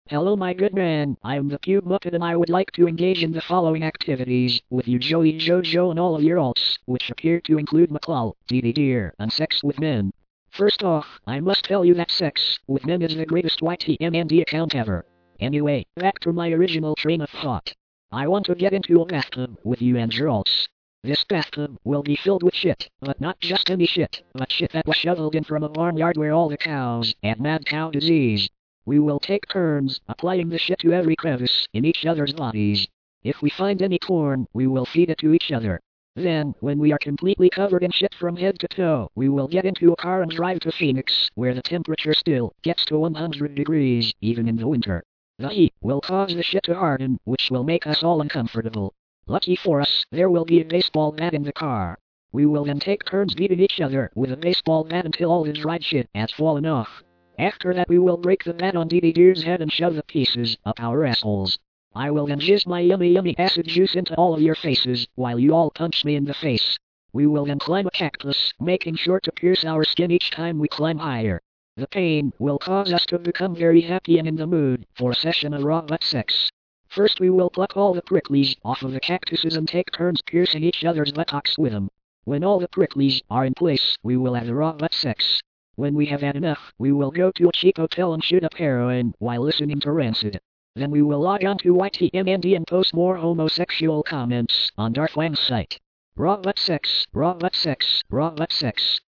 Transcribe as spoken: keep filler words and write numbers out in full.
Hello, my good man. I am the Cube Muppet and I would like to engage in the following activities with you, Joey, Jojo, and all of your alts, which appear to include McCall, Dee Dee Deer, and sex with men. First off, I must tell you that sex with men is the greatest Y T M N D account ever. Anyway, back to my original train of thought. I want to get into a bathtub with you and your alts. This bathtub will be filled with shit, but not just any shit, but shit that was shoveled in from a barnyard where all the cows had mad cow disease. We will take turns applying the shit to every crevice in each other's bodies. If we find any corn, we will feed it to each other. Then, when we are completely covered in shit from head to toe, we will get into a car and drive to Phoenix, where the temperature still gets to one hundred degrees, even in the winter. The heat will cause the shit to harden, which will make us all uncomfortable. Lucky for us, there will be a baseball bat in the car. We will then take turns beating each other with a baseball bat until all the dried shit has fallen off. After that we will break the bat on Dee Dee Deer's head and shove the pieces up our assholes. I will then jizz my yummy yummy acid juice into all of your faces, while you all punch me in the face. We will then climb a cactus, making sure to pierce our skin each time we climb higher. The pain will cause us to become very happy and in the mood for a session of raw butt sex. First we will pluck all the pricklies off of the cactuses and take turns piercing each other's buttocks with them. When all the pricklies are in place, we will have the raw butt sex. When we have had enough, we will go to a cheap hotel and shoot up heroin while listening to Rancid. Then we will log on to Y T M N D and post more homosexual comments on Darth Wang's site. Raw butt sex, raw butt sex, raw butt sex.